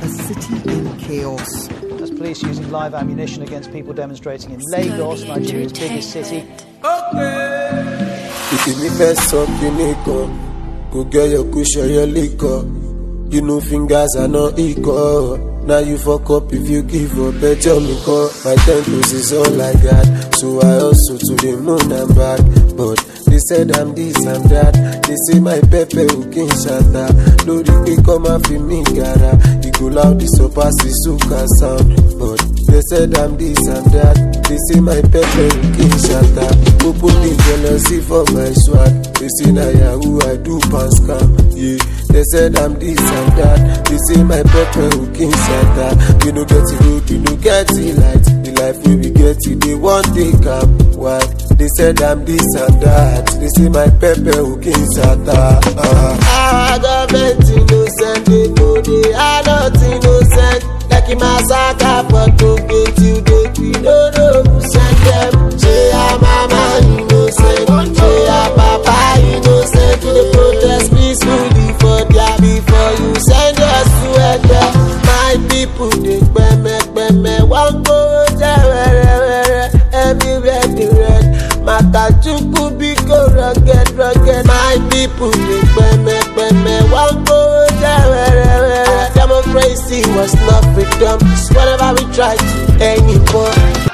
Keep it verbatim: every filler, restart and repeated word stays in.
a city in chaos. As police using live ammunition against people demonstrating in Lagos, Nigeria's biggest city. If you need best up, you need go. Go get your cushion, your liquor. You know fingers are not equal. Now you fuck up if you give up. Bet your me call. My temples is all I got. So I also to the moon and back. But they said I'm this, I'm that. They say my pepe who can shatter. Lori they come and feel me gara. You go loud this up as the suka sound. But they said I'm this, I'm that. They say my pepe who can shatter. Who put the jealousy for my swag. They say na yahoo I do pass scam. Yeah. They said I'm this, I'm that. They say my pepe who can shatter. We no get it road, we no get it light. The life we we get it, they want take up. Why? They said I'm this, I'm that. They say my pepe who can shatter. Uh-huh. I got innocent, they know they are not innocent. Like a massacre, but to get you, they we don't know who sent them. Say I'm mama innocent, say I'm papa innocent. They protest peacefully for their before you send us to hell. My people, they beme beme, one go there, everywhere they red. Makachuku be go rugged, rugged. My people, they beme beme, one go there. Democracy was not freedom. Whatever we try to anymore.